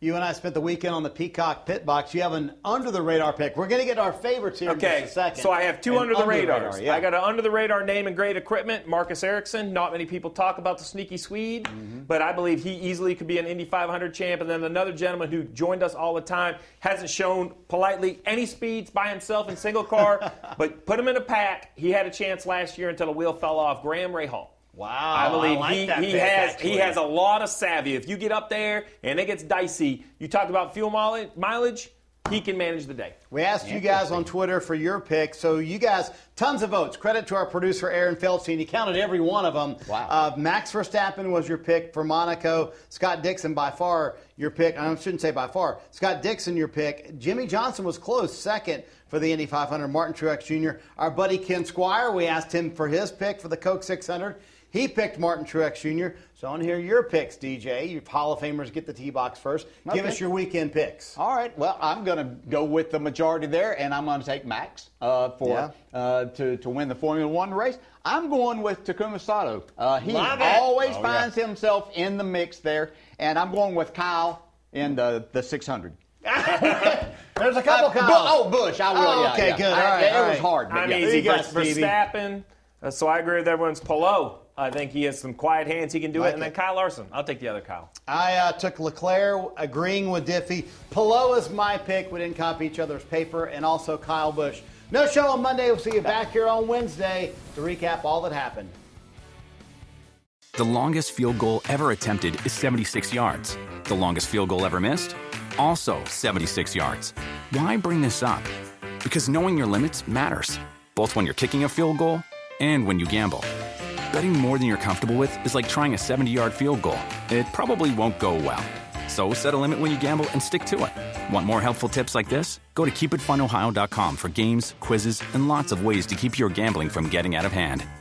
You and I spent the weekend on the Peacock Pit Box. You have an under-the-radar pick. We're going to get our favorites here in just a second. So I have two under the radars. Yeah. I got an under-the-radar name in great equipment, Marcus Ericsson. Not many people talk about the sneaky Swede, but I believe he easily could be an Indy 500 champ. And then another gentleman who joined us all the time, hasn't shown politely any speeds by himself in single car, but put him in a pack. He had a chance last year until a wheel fell off. Graham Rahal. Wow, I believe like he has a lot of savvy. If you get up there and it gets dicey, you talk about fuel mileage, he can manage the day. We asked you guys on Twitter for your pick, so you guys, tons of votes. Credit to our producer, Aaron Feldstein. He counted every one of them. Wow. Max Verstappen was your pick for Monaco. Scott Dixon, by far, your pick. I shouldn't say by far. Scott Dixon, your pick. Jimmy Johnson was close, second for the Indy 500. Martin Truex Jr. Our buddy Ken Squire, we asked him for his pick for the Coke 600. He picked Martin Truex Jr. So I want to hear your picks, DJ. You Hall of Famers get the T-Box first. Give us your weekend picks. All right. Well, I'm going to go with the majority there, and I'm going to take Max to win the Formula One race. I'm going with Takuma Sato. He always finds himself in the mix there, and I'm going with Kyle in the 600. There's a couple Kyles. Busch. I will. Okay, yeah. good. All right, it was hard. I'm yeah. easy. Verstappen. So I agree with everyone's Palou. I think he has some quiet hands. He can do it. And then Kyle Larson. I'll take the other Kyle. I took Leclerc, agreeing with Diffie. Palou is my pick. We didn't copy each other's paper. And also Kyle Busch. No show on Monday. We'll see you back here on Wednesday to recap all that happened. The longest field goal ever attempted is 76 yards. The longest field goal ever missed? Also 76 yards. Why bring this up? Because knowing your limits matters, both when you're kicking a field goal and when you gamble. Betting more than you're comfortable with is like trying a 70-yard field goal. It probably won't go well. So set a limit when you gamble and stick to it. Want more helpful tips like this? Go to keepitfunohio.com for games, quizzes, and lots of ways to keep your gambling from getting out of hand.